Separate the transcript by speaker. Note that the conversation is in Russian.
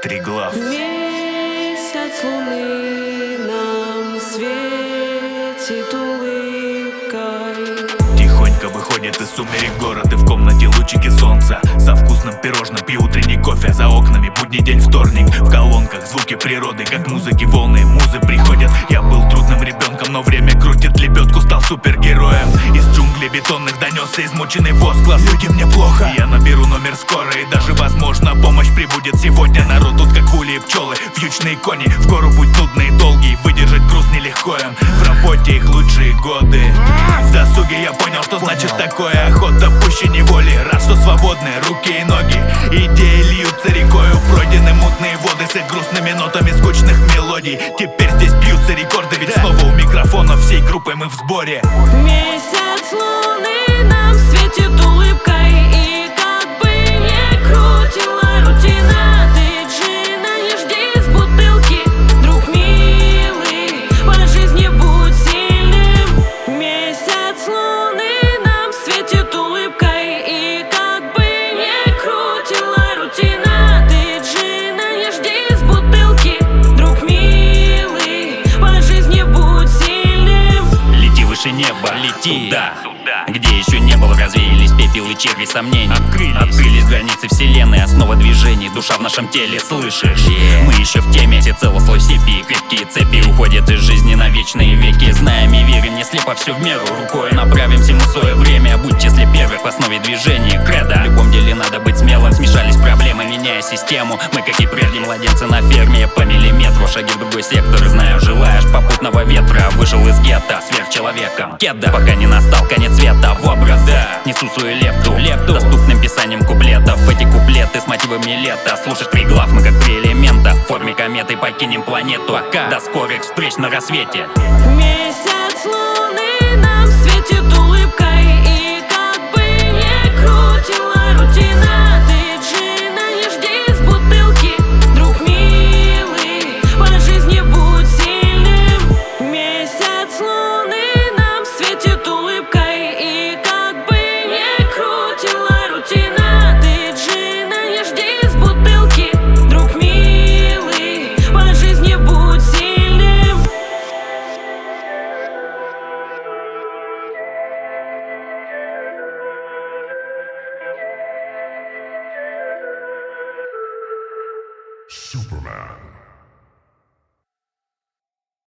Speaker 1: Триглав.
Speaker 2: Месяц луны нам светит улыбкой.
Speaker 1: Тихонько выходит из сумерек город, и в комнате лучики солнца. Со вкусным пирожным пью утренний кофе. За окнами будний день вторник. В колонках звуки природы, как музыки волны. Музы приходят. Я был трудным ребенком, но время крутит лебедку, стал супергероем. Из джунглей бетонных донесся измученный возглас: людям мне плохо. Я наберу номер скорой, и даже возможно помощь прибудет сегодня. Народ тут как ули и пчелы, вьючные кони. В гору путь нудный и долгий, выдержать груз нелегко им. В работе их лучшие годы. В досуге я понял, что значит такое охота пуще неволи. Рад, что свободны руки и ноги. Идеи льются рекою, пройдены мутные воды с их грустными нотами скучных мелодий. Теперь здесь бьются рекорды, ведь снова у микрофона всей группой мы в сборе.
Speaker 2: Месяц луны нам светит улыбкой, и как бы не крутила рутина, ты джина не жди с бутылки, друг милый, по жизни будь сильным. Месяц луны нам светит улыбкой, и как бы не крутила рутина, ты джина не жди с бутылки, друг милый, по жизни будь сильным.
Speaker 3: Лети выше неба, лети туда, где еще не было, развеялись пепел и черви сомнений. Открылись границы вселенной, основа движений, душа в нашем теле, слышишь? Мы еще в теме, всецело слой степи, крепкие цепи уходят из жизни на вечные веки. Знаем и верим, не слепо все в меру, рукой направим всему свое время. Будь в числе первых в основе движения, кредо. В любом деле надо быть смелым, смешались проблемы, меняя систему. Мы, как и прежде, младенцы на ферме, по миллиметру, шаги в другой сектор. Знаю, желаешь попутного ветра, вышел из гетто сверхчеловеком. Кеда, пока не настал конец света, в образ, да, несу свою лепту доступным писанием куплетов. Эти куплеты с мотивами лета. Слушать Триглав, мы как три элемента. В форме кометы покинем планету. Пока, до скорых встреч на рассвете.
Speaker 2: Месяц